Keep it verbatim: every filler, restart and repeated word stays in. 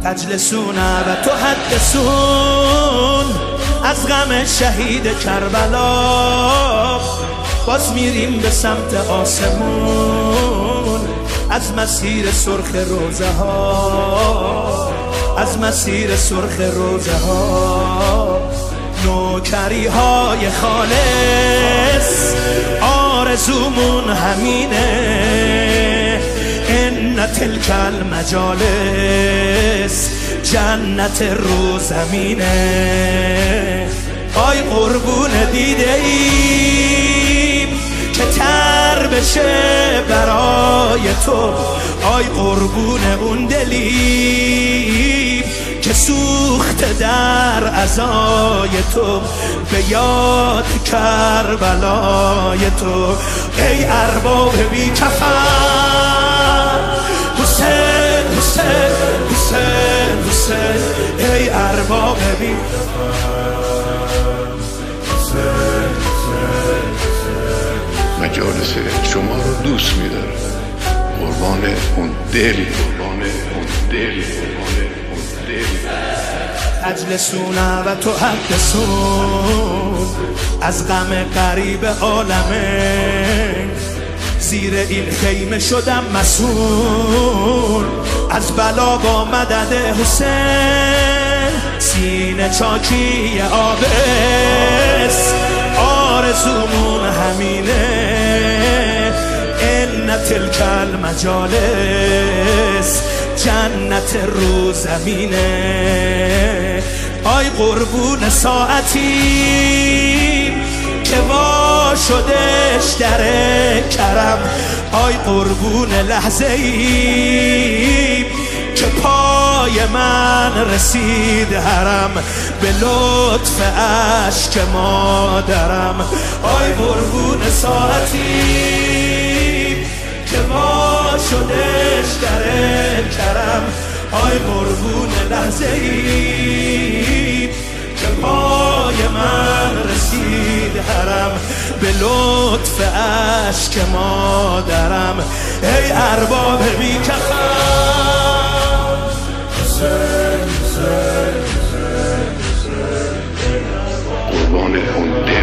تجلسون و تحدثون از غم شهید کربلا، باز میریم به سمت آسمون از مسیر سرخ روزه ها، از مسیر سرخ روزه ها. نوکری های خالص آرزومون همینه، ان تلک المجالس جنت رو زمینه. آی قربون دیده ایم که تر بشه برای تو، آی قربون اون دلیم که سوخت در عزای تو، به یاد کربلای تو. ای ارباب بی کفن حسین حسین حسین حسین، ای ارباب بی کفن حسین حسین حسین. مجالس شما رو دوست می‌دارم، قربان اون دل، قربان اون دل، قربان اون دل. تجلسون و تحدثون از غم غریب عالمه، زیر این خیمه شدم مسئول از بلا با مدد حسین. سینه چاکی آبس آرزومون همینه، ان تلک المجالس جنت رو زمینه. آی قربون ساعتی که وا شدش در کرم، آی قربون لحظه ای که پای من رسید حرم به لطف اشک مادرم. آی قربون ساعتی که وا شدش در کرم، آی قربون لحظه ای که پای من رسید حرم به لطف اشک مادرم. ای ارباب بی کفن قربان اون دل.